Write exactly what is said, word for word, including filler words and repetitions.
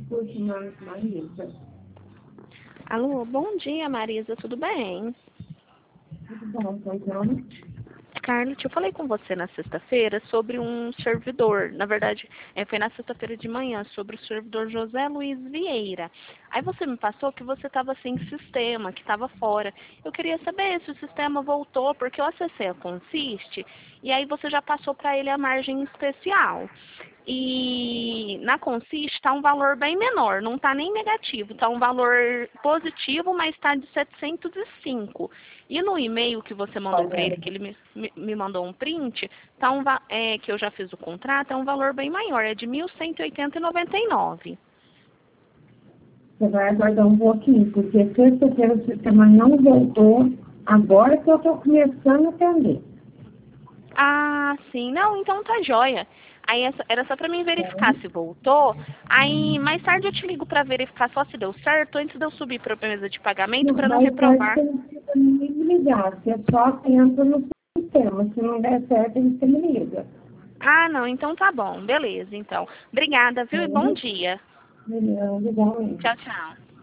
Puxa, nome Marisa. Alô, bom dia, Marisa, tudo bem? Tudo bom, pois não? Carlos, eu falei com você na sexta-feira sobre um servidor, na verdade, é, foi na sexta-feira de manhã, sobre o servidor José Luiz Vieira. Aí você me passou que você estava sem sistema, que estava fora. Eu queria saber se o sistema voltou, porque eu acessei a Consiste, e aí você já passou para ele a margem especial. E na Consiste está um valor bem menor, não está nem negativo, está um valor positivo, mas está de setecentos e cinco. E no e-mail que você mandou para ele, que ele me, me, me mandou um print, tá um, é, que eu já fiz o contrato, é um valor bem maior, é de mil cento e oitenta reais e noventa e nove centavos. Você vai aguardar um pouquinho, porque sexta-feira o sistema não voltou, agora que eu estou começando a atender. Ah, sim. Não, então tá joia. Aí essa- era só pra mim verificar se voltou. Aí mais tarde eu te ligo pra verificar só se deu certo, antes de eu subir pra mesa de pagamento Não, pra não mais tarde reprovar. você não precisa nem me ligar, você só entra no sistema. Se não der certo, aí você me liga. Ah, não, então tá bom. Beleza, então. Obrigada, viu? E bom Tá? dia. Beleza, igualmente. Tchau, tchau.